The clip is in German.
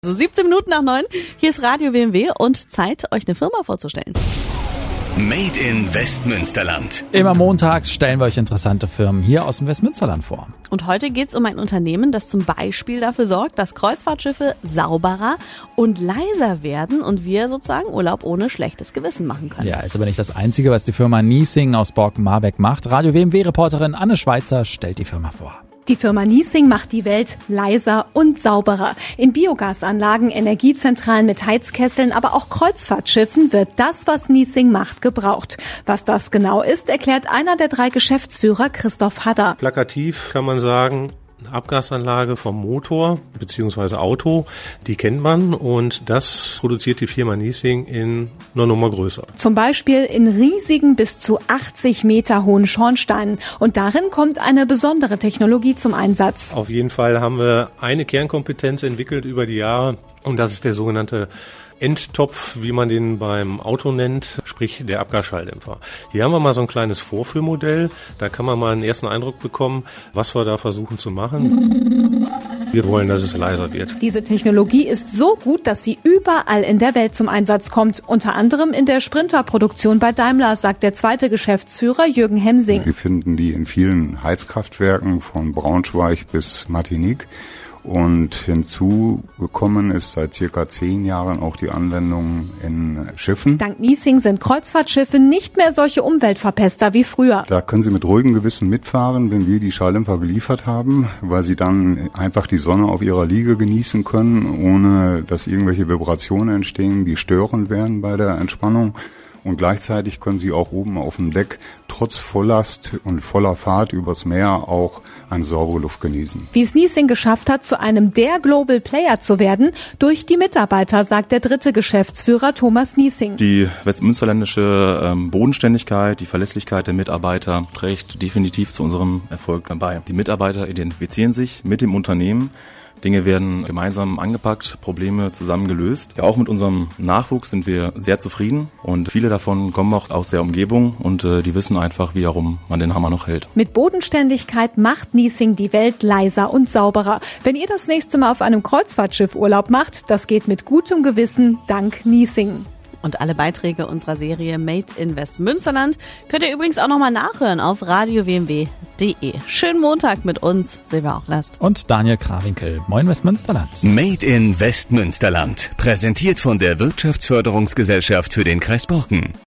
So 17 Minuten nach 9, hier ist Radio WMW und Zeit, euch eine Firma vorzustellen. Made in Westmünsterland. Immer montags stellen wir euch interessante Firmen hier aus dem Westmünsterland vor. Und heute geht's um ein Unternehmen, das zum Beispiel dafür sorgt, dass Kreuzfahrtschiffe sauberer und leiser werden und wir sozusagen Urlaub ohne schlechtes Gewissen machen können. Ja, ist aber nicht das Einzige, was die Firma Niesing aus Borken-Marbeck macht. Radio WMW-Reporterin Anne Schweizer stellt die Firma vor. Die Firma Niesing macht die Welt leiser und sauberer. In Biogasanlagen, Energiezentralen mit Heizkesseln, aber auch Kreuzfahrtschiffen wird das, was Niesing macht, gebraucht. Was das genau ist, erklärt einer der 3 Geschäftsführer, Christoph Hadder. Plakativ kann man sagen, eine Abgasanlage vom Motor bzw. Auto, die kennt man und das produziert die Firma Niesing in einer Nummer größer. Zum Beispiel in riesigen bis zu 80 Meter hohen Schornsteinen. Und darin kommt eine besondere Technologie zum Einsatz. Auf jeden Fall haben wir eine Kernkompetenz entwickelt über die Jahre und das ist der sogenannte Endtopf, wie man den beim Auto nennt, sprich der Abgasschalldämpfer. Hier haben wir mal so ein kleines Vorführmodell, da kann man mal einen ersten Eindruck bekommen, was wir da versuchen zu machen. Wir wollen, dass es leiser wird. Diese Technologie ist so gut, dass sie überall in der Welt zum Einsatz kommt, unter anderem in der Sprinter-Produktion bei Daimler, sagt der 2. Geschäftsführer Jürgen Hemsing. Wir finden die in vielen Heizkraftwerken von Braunschweig bis Martinique. Und hinzugekommen ist seit circa 10 Jahren auch die Anwendung in Schiffen. Dank Niesing sind Kreuzfahrtschiffe nicht mehr solche Umweltverpester wie früher. Da können Sie mit ruhigem Gewissen mitfahren, wenn wir die Schalldämpfer geliefert haben, weil Sie dann einfach die Sonne auf Ihrer Liege genießen können, ohne dass irgendwelche Vibrationen entstehen, die störend wären bei der Entspannung. Und gleichzeitig können Sie auch oben auf dem Deck trotz Volllast und voller Fahrt übers Meer auch eine saubere Luft genießen. Wie es Niesing geschafft hat, zu einem der Global Player zu werden, durch die Mitarbeiter, sagt der 3. Geschäftsführer Thomas Niesing. Die westmünsterländische Bodenständigkeit, die Verlässlichkeit der Mitarbeiter trägt definitiv zu unserem Erfolg bei. Die Mitarbeiter identifizieren sich mit dem Unternehmen. Dinge werden gemeinsam angepackt, Probleme zusammen gelöst. Ja, auch mit unserem Nachwuchs sind wir sehr zufrieden und viele davon kommen auch aus der Umgebung und die wissen einfach, wie herum man den Hammer noch hält. Mit Bodenständigkeit macht Niesing die Welt leiser und sauberer. Wenn ihr das nächste Mal auf einem Kreuzfahrtschiff Urlaub macht, das geht mit gutem Gewissen dank Niesing. Und alle Beiträge unserer Serie Made in Westmünsterland könnt ihr übrigens auch nochmal nachhören auf radiowmw.de. Schönen Montag mit uns, Silvia Ochlast. Und Daniel Krawinkel. Moin Westmünsterland. Made in Westmünsterland. Präsentiert von der Wirtschaftsförderungsgesellschaft für den Kreis Borken.